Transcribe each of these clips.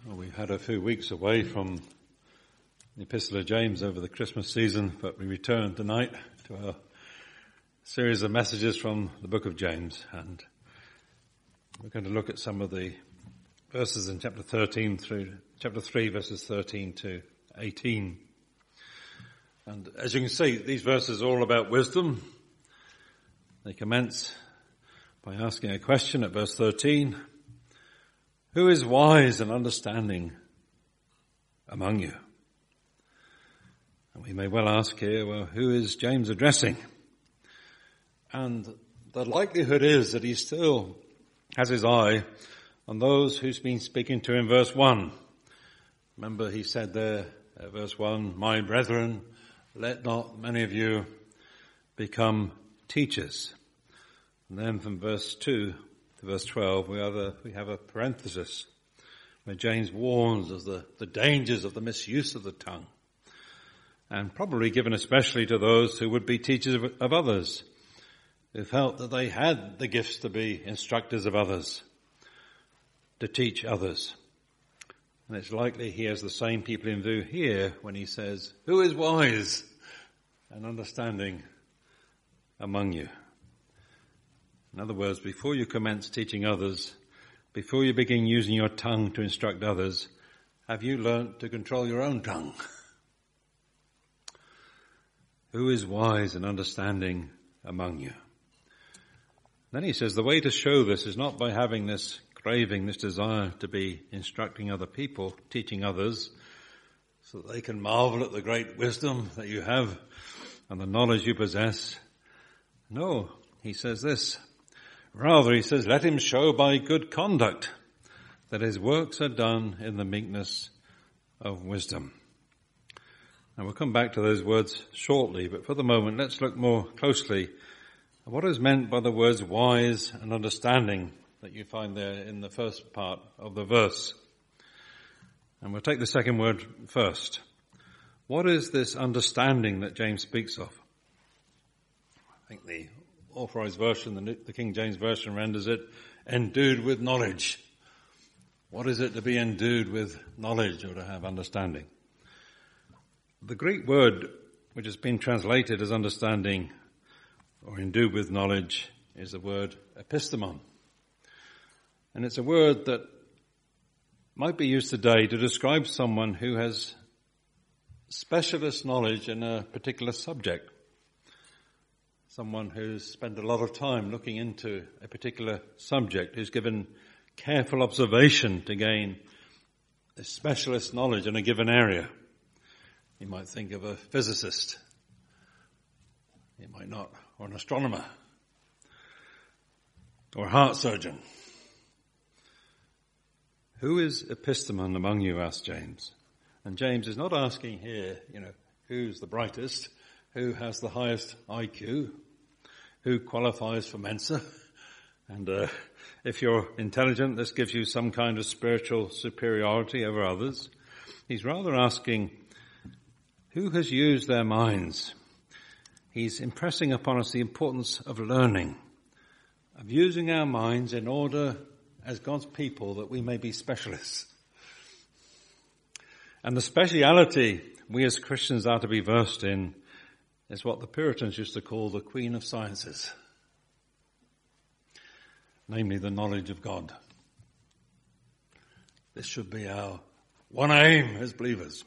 Well, we had a few weeks away from the Epistle of James over the Christmas season, but we return tonight to our series of messages from the book of James, and we're going to look at some of the verses in chapter 13 through chapter 3, verses 13 to 18. And as you can see, these verses are all about wisdom. They commence by asking a question at verse 13. Who is wise and understanding among you? And we may well ask here, well, who is James addressing? And the likelihood is that he still has his eye on those who's been speaking to him in verse 1. Remember he said there at verse 1, my brethren, let not many of you become teachers. And then from verse 2 to verse 12, we have a parenthesis where James warns of the dangers of the misuse of the tongue, and probably given especially to those who would be teachers of others, who felt that they had the gifts to be instructors of others, to teach others. And it's likely he has the same people in view here when he says, who is wise and understanding among you? In other words, before you commence teaching others, before you begin using your tongue to instruct others, have you learnt to control your own tongue? Who is wise and understanding among you? Then he says the way to show this is not by having this craving, this desire to be instructing other people, teaching others, so that they can marvel at the great wisdom that you have and the knowledge you possess. No, he says this. Rather, he says, let him show by good conduct that his works are done in the meekness of wisdom. And we'll come back to those words shortly, but for the moment, let's look more closely at what is meant by the words wise and understanding that you find there in the first part of the verse. And we'll take the second word first. What is this understanding that James speaks of? I think the Authorized Version, the King James Version renders it, endued with knowledge. What is it to be endued with knowledge or to have understanding? The Greek word which has been translated as understanding or endued with knowledge is the word epistemon. And it's a word that might be used today to describe someone who has specialist knowledge in a particular subject. Someone who's spent a lot of time looking into a particular subject, who's given careful observation to gain a specialist knowledge in a given area. You might think of a physicist. You might not, or an astronomer, or a heart surgeon. Who is epistemon among you, asked James. And James is not asking here, who's the brightest, who has the highest IQ, who qualifies for Mensa. And if you're intelligent, this gives you some kind of spiritual superiority over others. He's rather asking, who has used their minds? He's impressing upon us the importance of learning, of using our minds in order, as God's people, that we may be specialists. And the speciality we as Christians are to be versed in is what the Puritans used to call the Queen of Sciences, namely the knowledge of God. This should be our one aim as believers.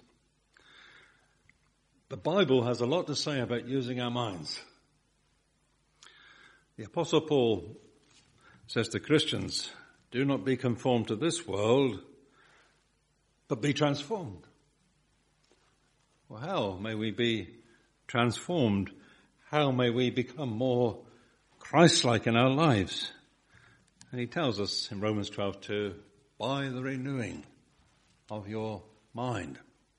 The Bible has a lot to say about using our minds. The Apostle Paul says to Christians, do not be conformed to this world, but be transformed. Well, how may we be transformed? How may we become more Christ-like in our lives? And he tells us in Romans 12:2, by the renewing of your mind.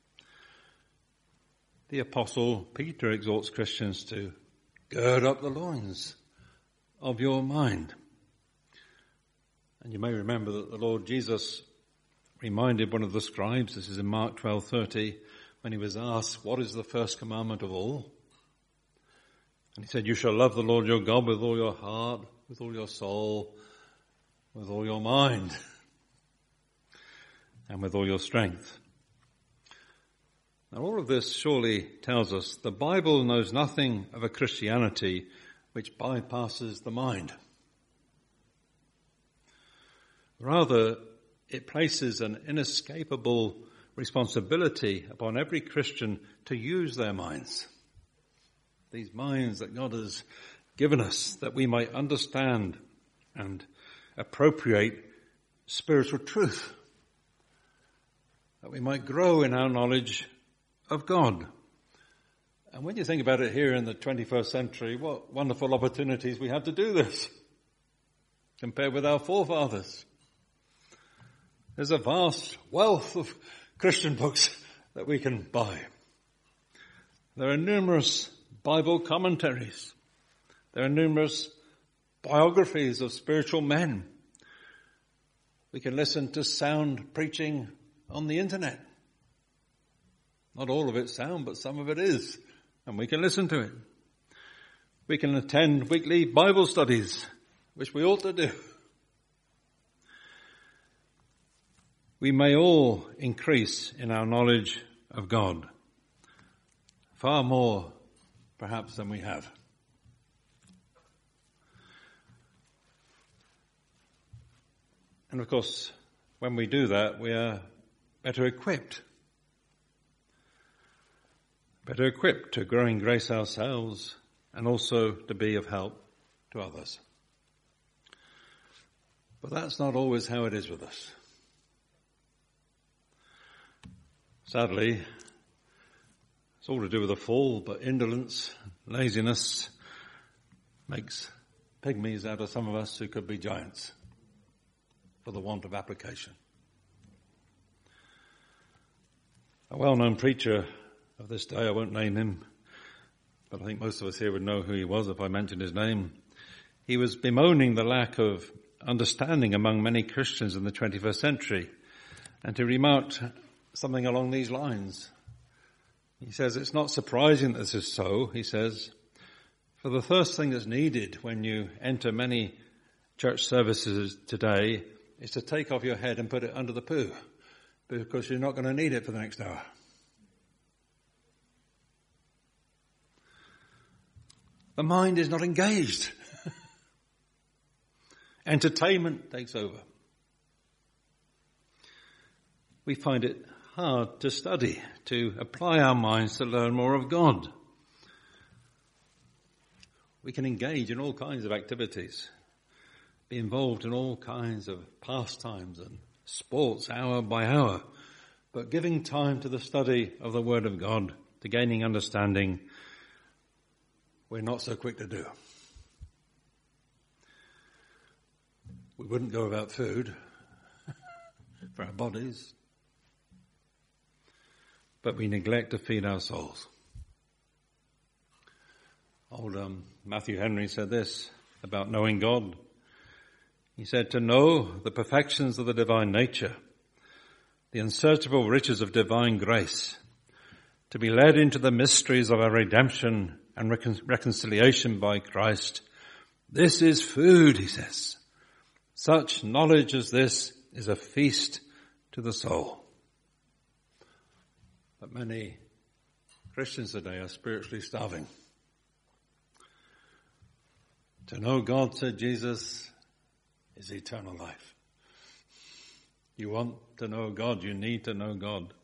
The Apostle Peter exhorts Christians to gird up the loins of your mind. And you may remember that the Lord Jesus reminded one of the scribes, this is in Mark 12:30, when he was asked, what is the first commandment of all? And he said, you shall love the Lord your God with all your heart, with all your soul, with all your mind. and with all your strength. Now all of this surely tells us the Bible knows nothing of a Christianity which bypasses the mind. Rather, it places an inescapable responsibility upon every Christian to use their minds. These minds that God has given us, that we might understand and appropriate spiritual truth, that we might grow in our knowledge of God. And when you think about it here in the 21st century, what wonderful opportunities we have to do this compared with our forefathers. There's a vast wealth of Christian books that we can buy. There are numerous Bible commentaries. There are numerous biographies of spiritual men. We can listen to sound preaching on the internet. Not all of it's sound, but some of it is. And we can listen to it. We can attend weekly Bible studies, which we ought to do. We may all increase in our knowledge of God. Far more, perhaps, than we have. And of course, when we do that, we are better equipped to grow in grace ourselves and also to be of help to others. But that's not always how it is with us. Sadly, it's all to do with the fall, but indolence, laziness makes pygmies out of some of us who could be giants for the want of application. A well-known preacher of this day, I won't name him, but I think most of us here would know who he was if I mentioned his name. He was bemoaning the lack of understanding among many Christians in the 21st century, and he remarked something along these lines. He says, it's not surprising that this is so, he says, for the first thing that's needed when you enter many church services today is to take off your head and put it under the poo, because you're not going to need it for the next hour. The mind is not engaged. Entertainment takes over. We find it hard to study, to apply our minds to learn more of God. We can engage in all kinds of activities, be involved in all kinds of pastimes and sports hour by hour, but giving time to the study of the Word of God, to gaining understanding, we're not so quick to do. We wouldn't go without food for our bodies, but we neglect to feed our souls. Old Matthew Henry said this about knowing God. He said, to know the perfections of the divine nature, the unsearchable riches of divine grace, to be led into the mysteries of our redemption and reconciliation by Christ. This is food, he says. Such knowledge as this is a feast to the soul. But many Christians today are spiritually starving. To know God, said Jesus, is eternal life. You want to know God, you need to know God.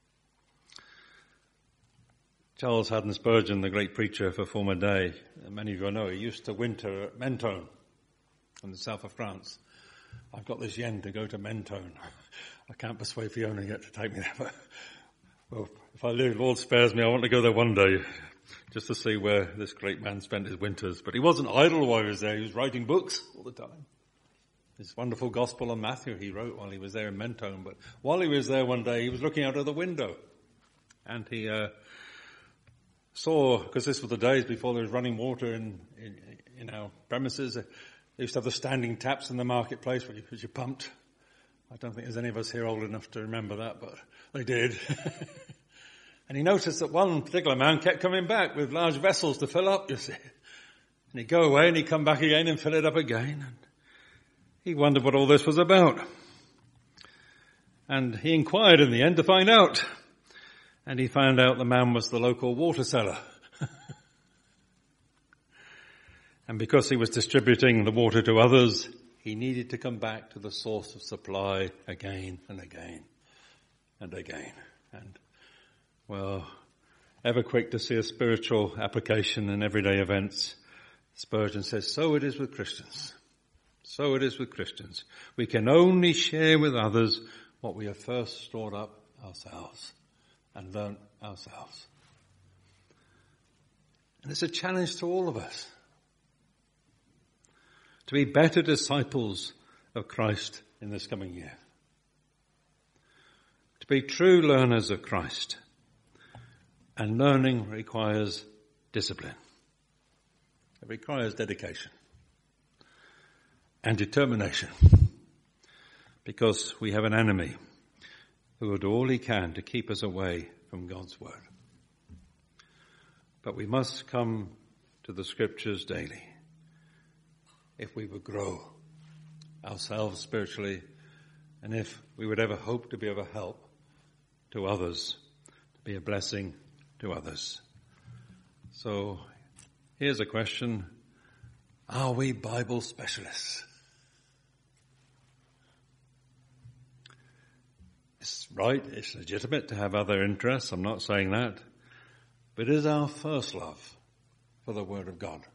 Charles Haddon Spurgeon, the great preacher of a former day, many of you know, he used to winter at Mentone in the south of France. I've got this yen to go to Mentone. I can't persuade Fiona yet to take me there, but well, if I live, Lord spares me, I want to go there one day just to see where this great man spent his winters. But he wasn't idle while he was there. He was writing books all the time. This wonderful Gospel of Matthew he wrote while he was there in Mentone. But while he was there one day, he was looking out of the window. And he saw, because this was the days before there was running water in our premises, they used to have the standing taps in the marketplace which you pumped. I don't think there's any of us here old enough to remember that, but they did. And he noticed that one particular man kept coming back with large vessels to fill up, you see. And he'd go away and he'd come back again and fill it up again. And he wondered what all this was about. And he inquired in the end to find out. And he found out the man was the local water seller. And because he was distributing the water to others, he needed to come back to the source of supply again and again and again. And, well, ever quick to see a spiritual application in everyday events, Spurgeon says, so it is with Christians. So it is with Christians. We can only share with others what we have first stored up ourselves and learnt ourselves. And it's a challenge to all of us to be better disciples of Christ in this coming year. To be true learners of Christ. And learning requires discipline. It requires dedication and determination, because we have an enemy who will do all he can to keep us away from God's word. But we must come to the scriptures daily if we would grow ourselves spiritually, and if we would ever hope to be of a help to others, to be a blessing to others. So here's a question. Are we Bible specialists? It's right, it's legitimate to have other interests, I'm not saying that. But is our first love for the Word of God?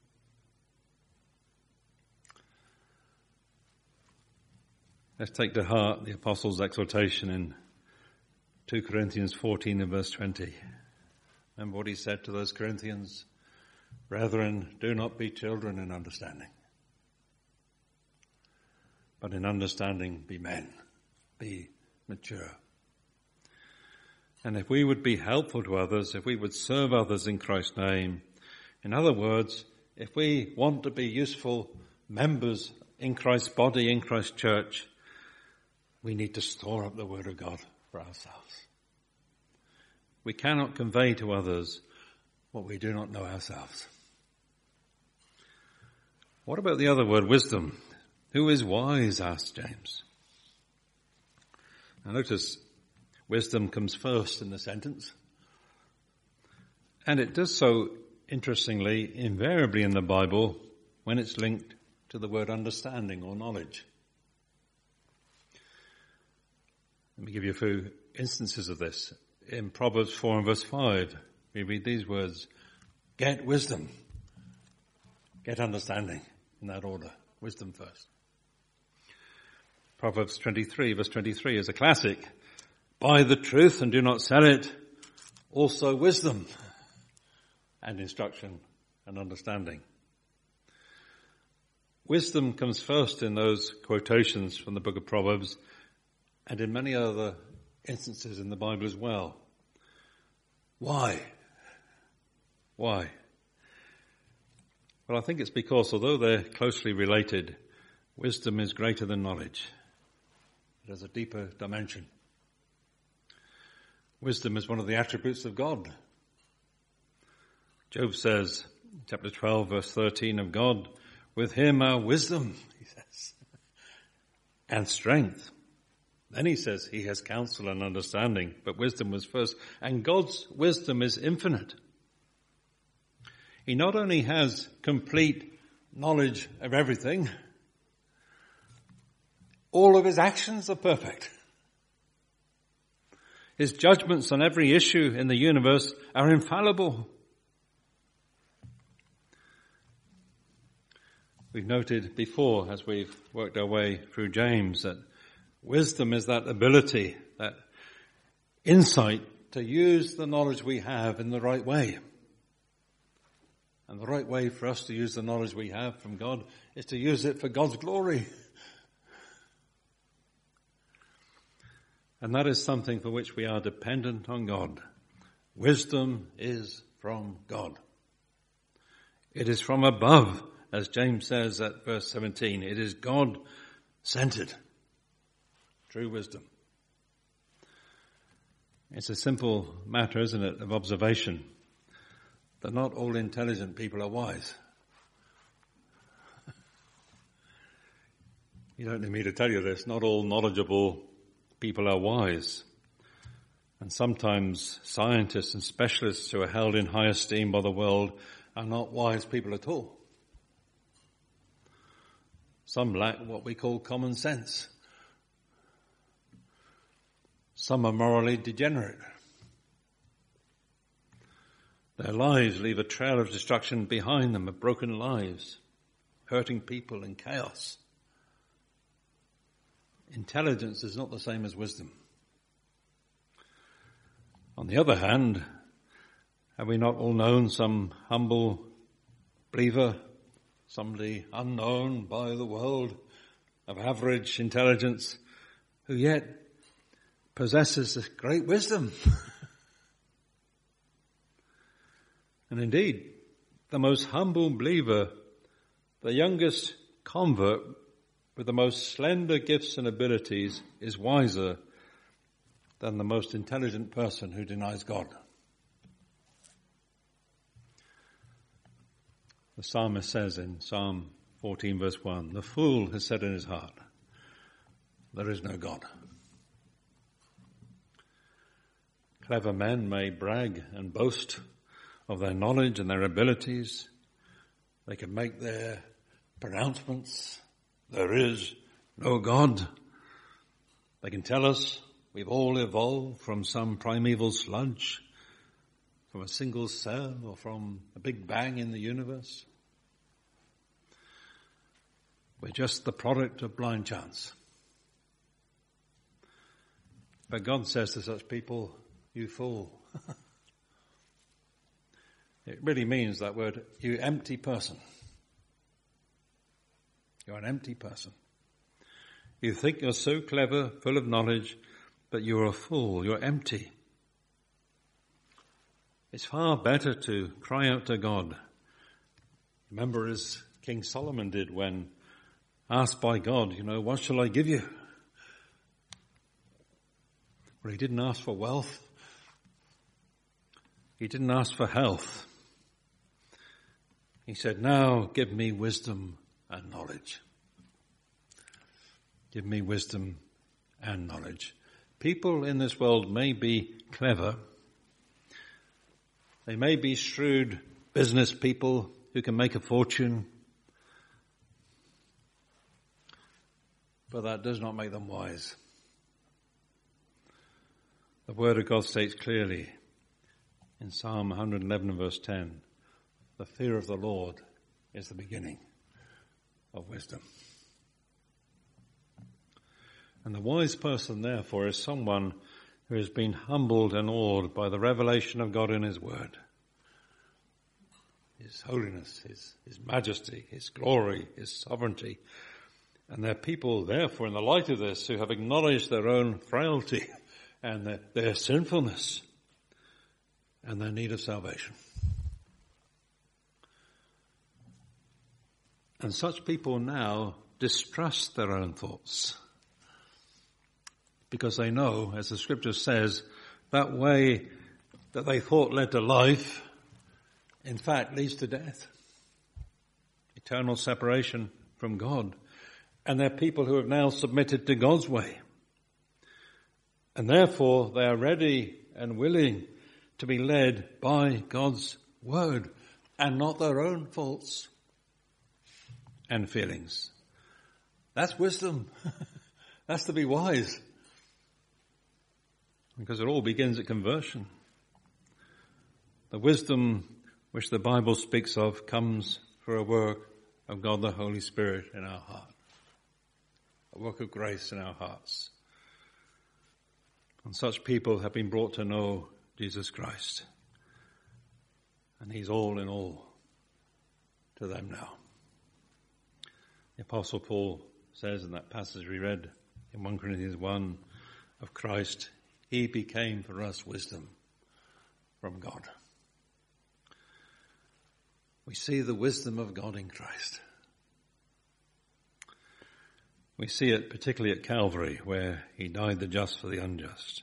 Let's take to heart the Apostle's exhortation in 2 Corinthians 14 and verse 20. Remember what he said to those Corinthians? Brethren, do not be children in understanding, but in understanding be men, be mature. And if we would be helpful to others, if we would serve others in Christ's name, in other words, if we want to be useful members in Christ's body, in Christ's church, we need to store up the Word of God for ourselves. We cannot convey to others what we do not know ourselves. What about the other word, wisdom? Who is wise? Asked James. Now notice, wisdom comes first in the sentence. And it does so, interestingly, invariably in the Bible, when it's linked to the word understanding or knowledge. Let me give you a few instances of this. In Proverbs 4 and verse 5, we read these words, get wisdom, get understanding, in that order. Wisdom first. Proverbs 23 verse 23 is a classic. Buy the truth and do not sell it. Also wisdom and instruction and understanding. Wisdom comes first in those quotations from the book of Proverbs and in many other instances in the Bible as well. Why? Why? Well, I think it's because although they're closely related, wisdom is greater than knowledge. It has a deeper dimension. Wisdom is one of the attributes of God. Job says, chapter 12, verse 13 of God, with him our wisdom, he says, and strength. Then he says he has counsel and understanding, but wisdom was first. And God's wisdom is infinite. He not only has complete knowledge of everything, all of his actions are perfect. His judgments on every issue in the universe are infallible. We've noted before, as we've worked our way through James, that wisdom is that ability, that insight to use the knowledge we have in the right way. And the right way for us to use the knowledge we have from God is to use it for God's glory. And that is something for which we are dependent on God. Wisdom is from God. It is from above, as James says at verse 17. It is God-centered. True wisdom. It's a simple matter, isn't it, of observation, that not all intelligent people are wise. You don't need me to tell you this. Not all knowledgeable people are wise. And sometimes scientists and specialists who are held in high esteem by the world are not wise people at all. Some lack what we call common sense. Some are morally degenerate. Their lives leave a trail of destruction behind them, of broken lives, hurting people and chaos. Intelligence is not the same as wisdom. On the other hand, have we not all known some humble believer, somebody unknown by the world, of average intelligence, who yet possesses this great wisdom? And indeed, the most humble believer, the youngest convert with the most slender gifts and abilities, is wiser than the most intelligent person who denies God. The psalmist says in Psalm 14 verse 1, "The fool has said in his heart, there is no God." Clever men may brag and boast of their knowledge and their abilities. They can make their pronouncements, there is no God. They can tell us we've all evolved from some primeval sludge, from a single cell, or from a big bang in the universe. We're just the product of blind chance. But God says to such people, "You fool." It really means that word, you empty person. You're an empty person. You think you're so clever, full of knowledge, but you're a fool. You're empty. It's far better to cry out to God. Remember, as King Solomon did when asked by God, what shall I give you? Well, he didn't ask for wealth. He didn't ask for health. He said, now give me wisdom and knowledge. Give me wisdom and knowledge. People in this world may be clever. They may be shrewd business people who can make a fortune. But that does not make them wise. The Word of God states clearly in Psalm 111 verse 10, the fear of the Lord is the beginning of wisdom. And the wise person, therefore, is someone who has been humbled and awed by the revelation of God in His Word. His holiness, His majesty, His glory, His sovereignty. And they're people, therefore, in the light of this, who have acknowledged their own frailty and their sinfulness and their need of salvation. And such people now distrust their own thoughts, because they know, as the Scripture says, that way that they thought led to life, in fact, leads to death, eternal separation from God. And they're people who have now submitted to God's way. And therefore, they are ready and willing to be led by God's Word and not their own thoughts and feelings. That's wisdom. That's to be wise. Because it all begins at conversion. The wisdom which the Bible speaks of comes through a work of God the Holy Spirit in our heart. A work of grace in our hearts. And such people have been brought to know Jesus Christ. And He's all in all to them now. The Apostle Paul says in that passage we read in 1 Corinthians 1 of Christ, He became for us wisdom from God. We see the wisdom of God in Christ. We see it particularly at Calvary, where He died the just for the unjust.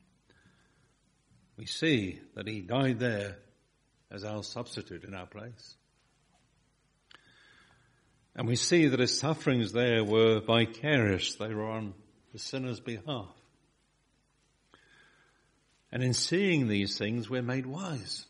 We see that He died there as our substitute in our place. And we see that His sufferings there were vicarious. They were on the sinner's behalf. And in seeing these things, we're made wise.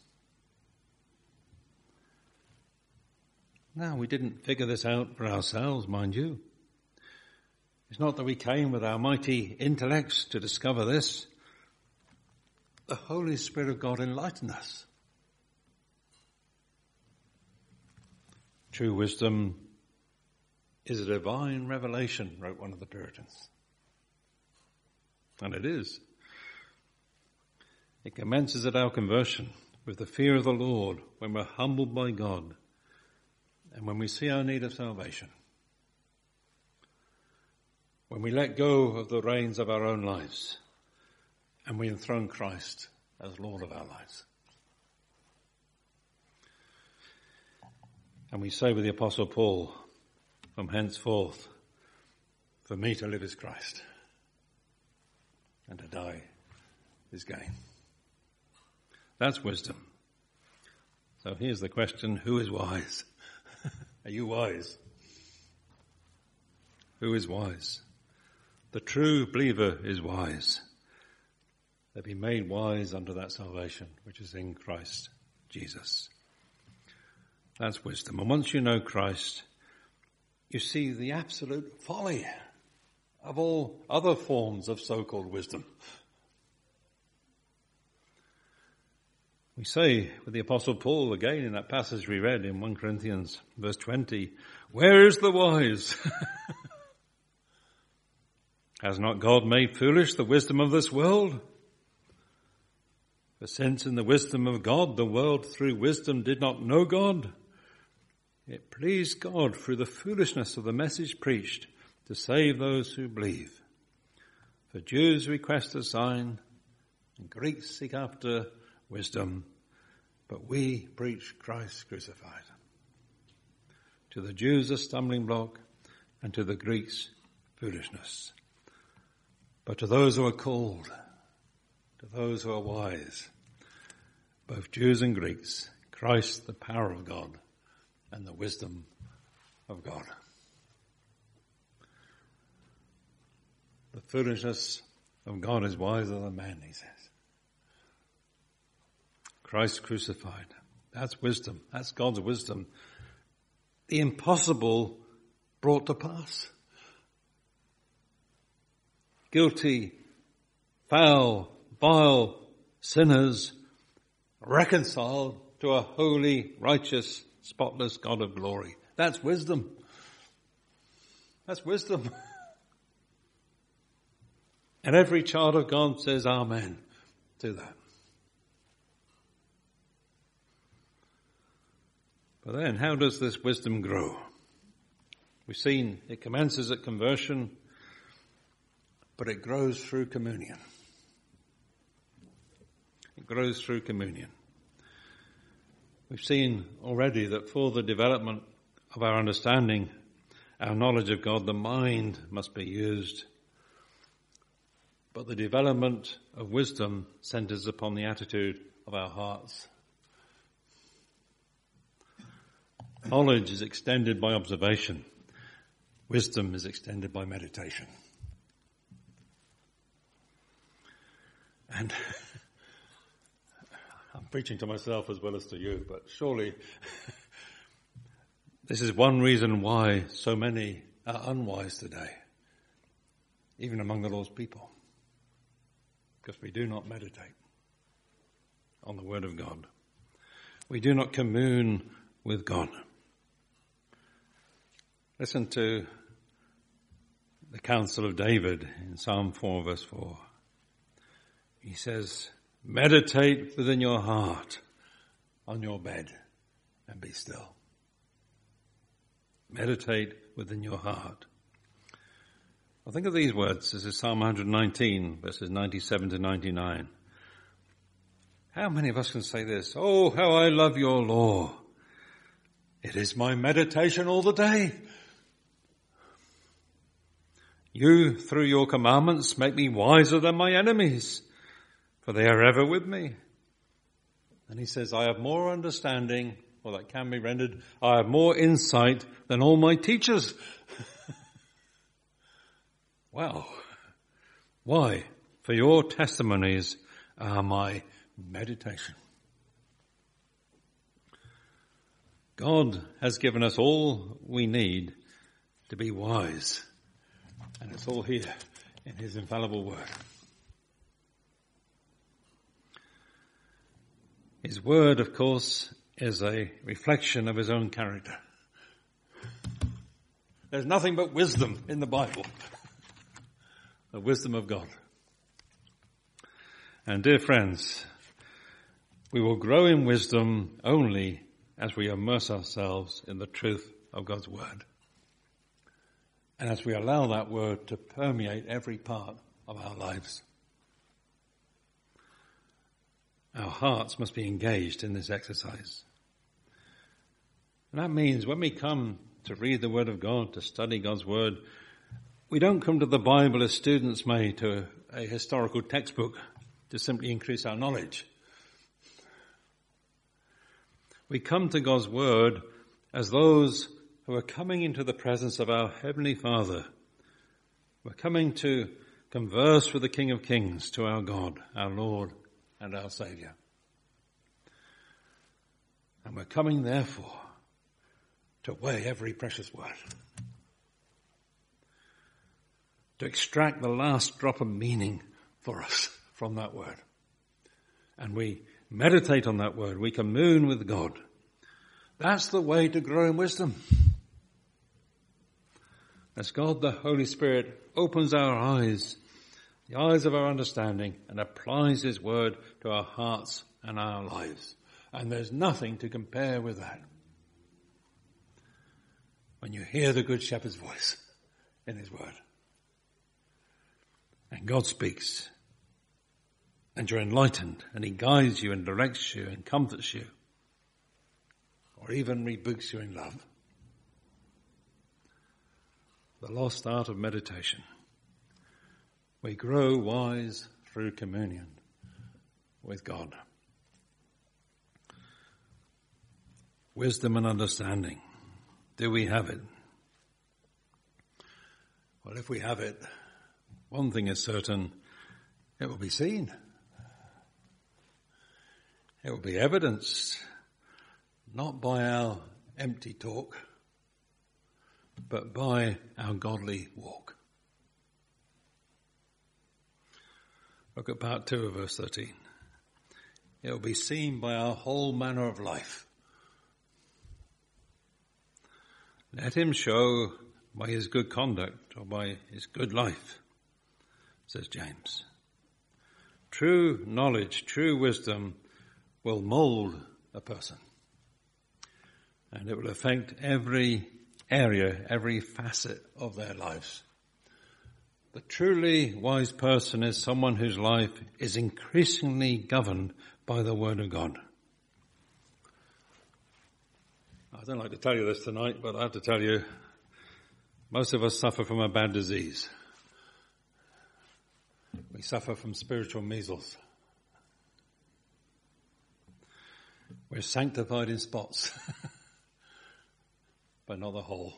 Now, we didn't figure this out for ourselves, mind you. It's not that we came with our mighty intellects to discover this. The Holy Spirit of God enlightened us. True wisdom is a divine revelation, wrote one of the Puritans. And it is. It commences at our conversion with the fear of the Lord, when we're humbled by God and when we see our need of salvation. When we let go of the reins of our own lives and we enthrone Christ as Lord of our lives. And we say with the Apostle Paul, from henceforth, for me to live is Christ, and to die is gain. That's wisdom. So here's the question, who is wise? Are you wise? Who is wise? The true believer is wise. They'll be made wise unto that salvation which is in Christ Jesus. That's wisdom. And once you know Christ, you see the absolute folly of all other forms of so-called wisdom. We say with the Apostle Paul again in that passage we read in 1 Corinthians verse 20, where is the wise? Has not God made foolish the wisdom of this world? For since in the wisdom of God the world through wisdom did not know God, it pleased God through the foolishness of the message preached to save those who believe. For Jews request a sign, and Greeks seek after wisdom, but we preach Christ crucified. To the Jews a stumbling block, and to the Greeks foolishness. But to those who are called, to those who are wise, both Jews and Greeks, Christ the power of God and the wisdom of God. The foolishness of God is wiser than man, he says. Christ crucified. That's wisdom. That's God's wisdom. The impossible brought to pass. Guilty, foul, vile sinners reconciled to a holy, righteous, spotless God of glory. That's wisdom. That's wisdom. And every child of God says amen to that. But then, how does this wisdom grow? We've seen it commences at conversion, but it grows through communion. It grows through communion. We've seen already that for the development of our understanding, our knowledge of God, the mind must be used. But the development of wisdom centers upon the attitude of our hearts. Knowledge is extended by observation. Wisdom is extended by meditation. And I'm preaching to myself as well as to you, but surely this is one reason why so many are unwise today, even among the Lord's people, because we do not meditate on the Word of God. We do not commune with God. Listen to the counsel of David in Psalm 4 verse 4. He says, meditate within your heart on your bed and be still. Meditate within your heart. Well, think of these words. This is Psalm 119 verses 97 to 99. How many of us can say this? Oh, how I love your law. It is my meditation all the day. You, through your commandments, make me wiser than my enemies, for they are ever with me. And he says, I have more understanding, or that can be rendered, I have more insight than all my teachers. Wow. Why? For your testimonies are my meditation. God has given us all we need to be wise, and it's all here in his infallible word. His word, of course, is a reflection of his own character. There's nothing but wisdom in the Bible, the wisdom of God. And dear friends, we will grow in wisdom only as we immerse ourselves in the truth of God's word, and as we allow that word to permeate every part of our lives. Our hearts must be engaged in this exercise. And that means when we come to read the word of God, to study God's word, we don't come to the Bible as students may to a historical textbook to simply increase our knowledge. We come to God's word as those who are coming into the presence of our Heavenly Father. We're coming to converse with the King of Kings, to our God, our Lord and our Saviour. And we're coming, therefore, to weigh every precious word, to extract the last drop of meaning for us from that word. And we meditate on that word. We commune with God. That's the way to grow in wisdom. As God, the Holy Spirit, opens our eyes, the eyes of our understanding, and applies his word to our hearts and our lives. And there's nothing to compare with that. When you hear the Good Shepherd's voice in his word, and God speaks, and you're enlightened, and he guides you and directs you and comforts you, or even rebukes you in love. The lost art of meditation. We grow wise through communion with God. Wisdom and understanding. Do we have it? Well, if we have it, one thing is certain, it will be seen. It will be evidenced, not by our empty talk, but by our godly walk. Look at part 2 of verse 13. It will be seen by our whole manner of life. Let him show by his good conduct or by his good life, says James. True knowledge, true wisdom will mould a person. And it will affect every area, every facet of their lives. The truly wise person is someone whose life is increasingly governed by the Word of God. I don't like to tell you this tonight, but I have to tell you, most of us suffer from a bad disease. We suffer from spiritual measles. We're sanctified in spots, but not the whole.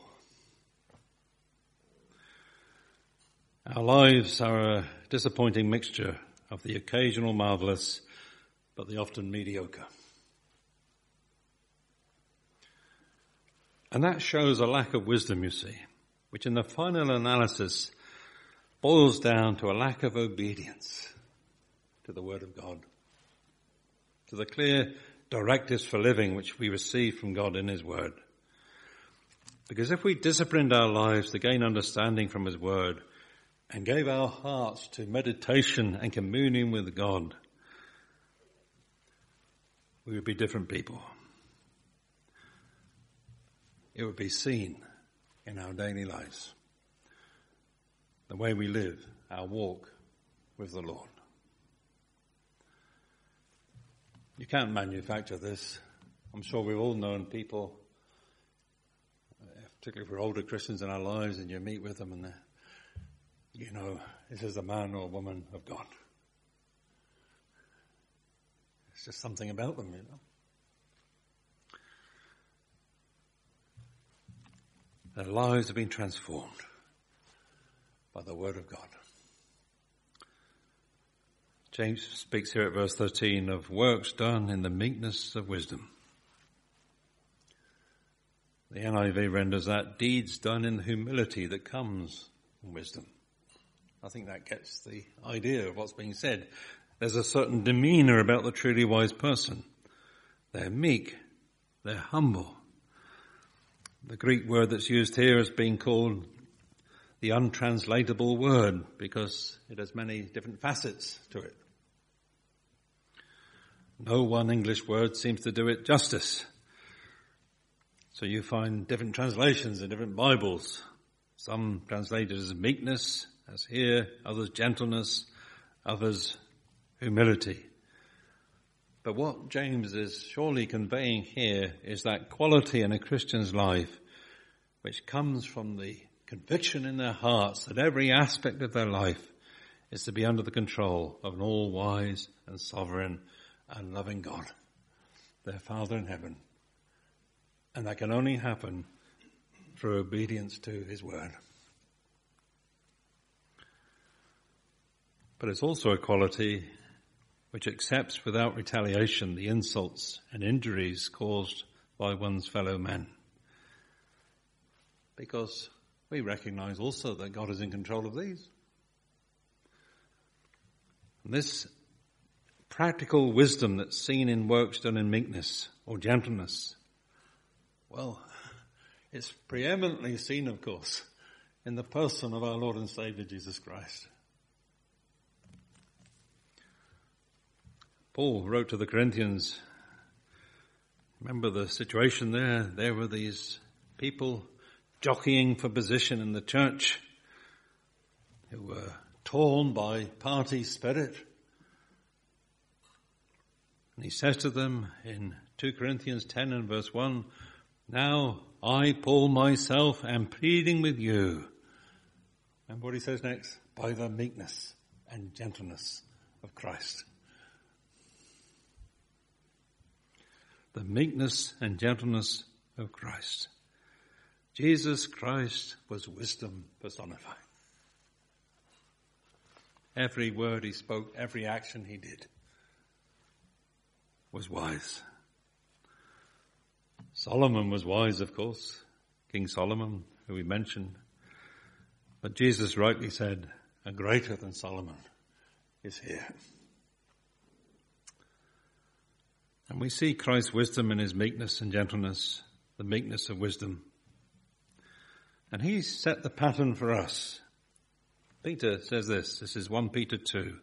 Our lives are a disappointing mixture of the occasional marvelous, but the often mediocre. And that shows a lack of wisdom, you see, which in the final analysis boils down to a lack of obedience to the Word of God, to the clear directives for living which we receive from God in his Word. Because if we disciplined our lives to gain understanding from his Word and gave our hearts to meditation and communion with God, we would be different people. It would be seen in our daily lives, the way we live, our walk with the Lord. You can't manufacture this. I'm sure we've all known people, particularly if we're older Christians in our lives and you meet with them and you know, this is a man or a woman of God. It's just something about them, you know. Their lives have been transformed by the Word of God. James speaks here at verse 13 of works done in the meekness of wisdom. The NIV renders that deeds done in the humility that comes from wisdom. I think that gets the idea of what's being said. There's a certain demeanor about the truly wise person. They're meek. They're humble. The Greek word that's used here is being called the untranslatable word because it has many different facets to it. No one English word seems to do it justice. So you find different translations in different Bibles. Some translated as meekness, as here, others gentleness, others humility. But what James is surely conveying here is that quality in a Christian's life which comes from the conviction in their hearts that every aspect of their life is to be under the control of an all-wise and sovereign and loving God, their Father in heaven. And that can only happen through obedience to his word. But it's also a quality which accepts without retaliation the insults and injuries caused by one's fellow men. Because we recognize also that God is in control of these. And this practical wisdom that's seen in works done in meekness or gentleness, well, it's preeminently seen, of course, in the person of our Lord and Savior Jesus Christ. Paul wrote to the Corinthians, remember the situation there? There were these people jockeying for position in the church who were torn by party spirit. And he says to them in 2 Corinthians 10 and verse 1, now I, Paul, myself am pleading with you. And what he says next? By the meekness and gentleness of Christ. The meekness and gentleness of Christ. Jesus Christ was wisdom personified. Every word he spoke, every action he did was wise. Solomon was wise, of course, King Solomon, who we mentioned. But Jesus rightly said, a greater than Solomon is here. And we see Christ's wisdom in his meekness and gentleness, the meekness of wisdom. And he set the pattern for us. Peter says this is 1 Peter 2,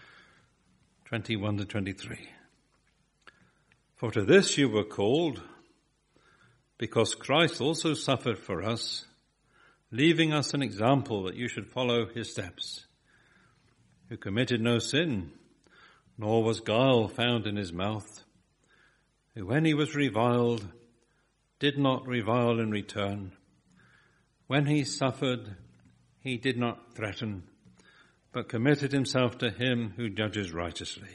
21 to 23. For to this you were called, because Christ also suffered for us, leaving us an example that you should follow his steps, who committed no sin, nor was guile found in his mouth, who when he was reviled, did not revile in return. When he suffered, he did not threaten, but committed himself to him who judges righteously.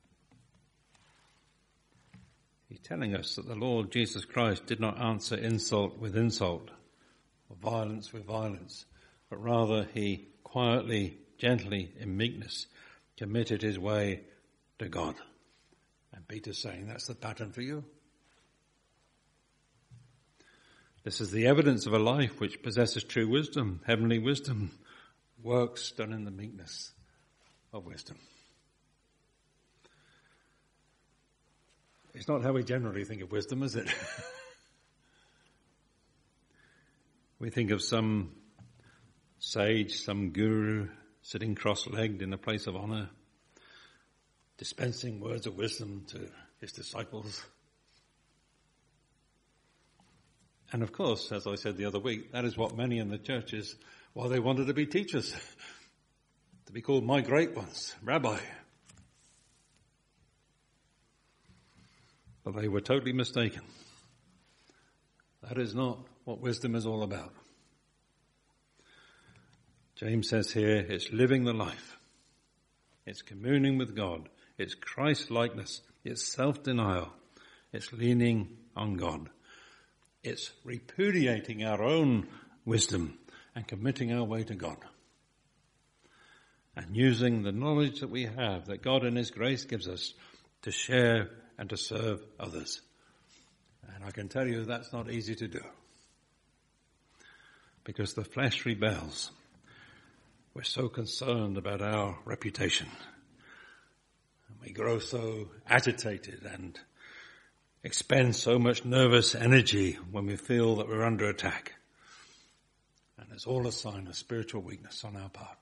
He's telling us that the Lord Jesus Christ did not answer insult with insult, or violence with violence, but rather he quietly, gently, in meekness, committed his way to God. And Peter's saying that's the pattern for you. This is the evidence of a life which possesses true wisdom, heavenly wisdom, works done in the meekness of wisdom. It's not how we generally think of wisdom, is it? We think of some sage, some guru sitting cross-legged in a place of honor, dispensing words of wisdom to his disciples. And of course, as I said the other week, that is what many in the churches, well, they wanted to be teachers, to be called my great ones, rabbi. But they were totally mistaken. That is not what wisdom is all about. James says here, it's living the life. It's communing with God. It's Christ-likeness. It's self-denial. It's leaning on God. It's repudiating our own wisdom and committing our way to God. and using the knowledge that we have, that God in his grace gives us, to share and to serve others. And I can tell you that's not easy to do, because the flesh rebels. We're so concerned about our reputation. And we grow so agitated and expend so much nervous energy when we feel that we're under attack. And it's all a sign of spiritual weakness on our part.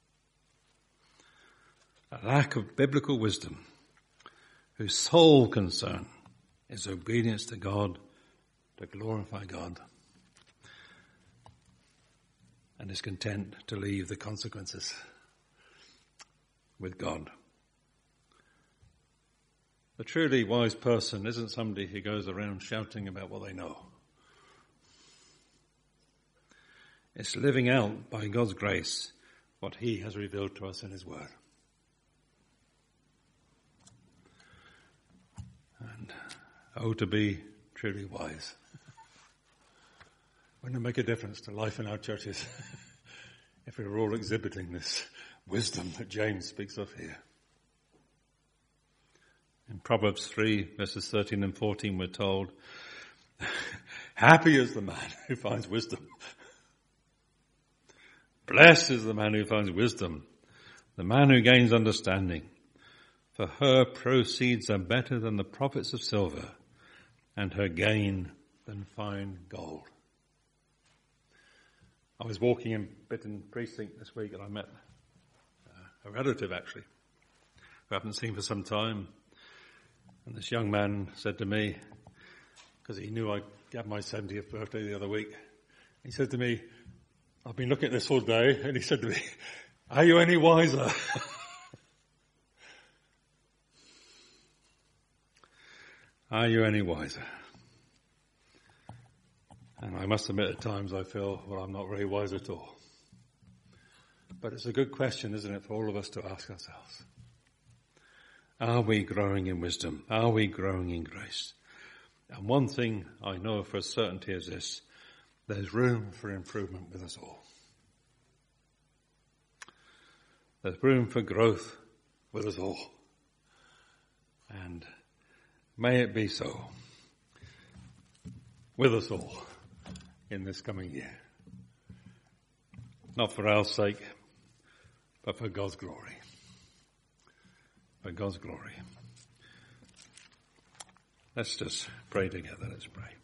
A lack of biblical wisdom, whose sole concern is obedience to God, to glorify God, and is content to leave the consequences with God. A truly wise person isn't somebody who goes around shouting about what they know. It's living out by God's grace what he has revealed to us in his word. And to be truly wise. Wouldn't it make a difference to life in our churches if we were all exhibiting this wisdom that James speaks of here? In Proverbs 3, verses 13 and 14, we're told, happy is the man who finds wisdom. Blessed is the man who finds wisdom, the man who gains understanding. For her proceeds are better than the profits of silver, and her gain than fine gold. I was walking in Bitton Precinct this week and I met a relative actually, who I haven't seen for some time. And this young man said to me, because he knew I had my 70th birthday the other week, he said to me, I've been looking at this all day, and he said to me, are you any wiser? Are you any wiser? And I must admit at times I feel, well, I'm not very wise at all. But it's a good question, isn't it, for all of us to ask ourselves. Are we growing in wisdom? Are we growing in grace? And one thing I know for a certainty is this: there's room for improvement with us all. There's room for growth with us all. And may it be so with us all in this coming year. Not for our sake, but for God's glory. For God's glory. Let's just pray together. Let's pray.